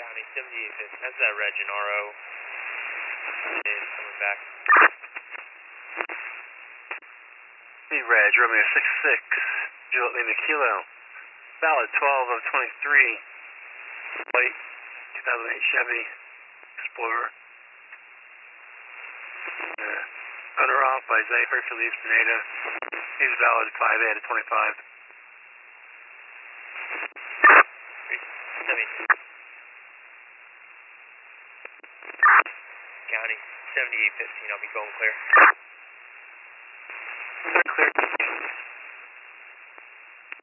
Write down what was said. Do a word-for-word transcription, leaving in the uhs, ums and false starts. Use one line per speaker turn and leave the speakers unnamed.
County seventy-eight fifty. That's that Reg and R O. Is coming back.
Hey, Reg, Romeo six six, Juliet Lima Kilo. Valid twelve of twenty-three. White two thousand eight Chevy Explorer. Uh, owner off by Zay Hercules Pineda. He's valid five eight of twenty-five.
County seventy-eight fifteen, I'll be going clear.
Clear.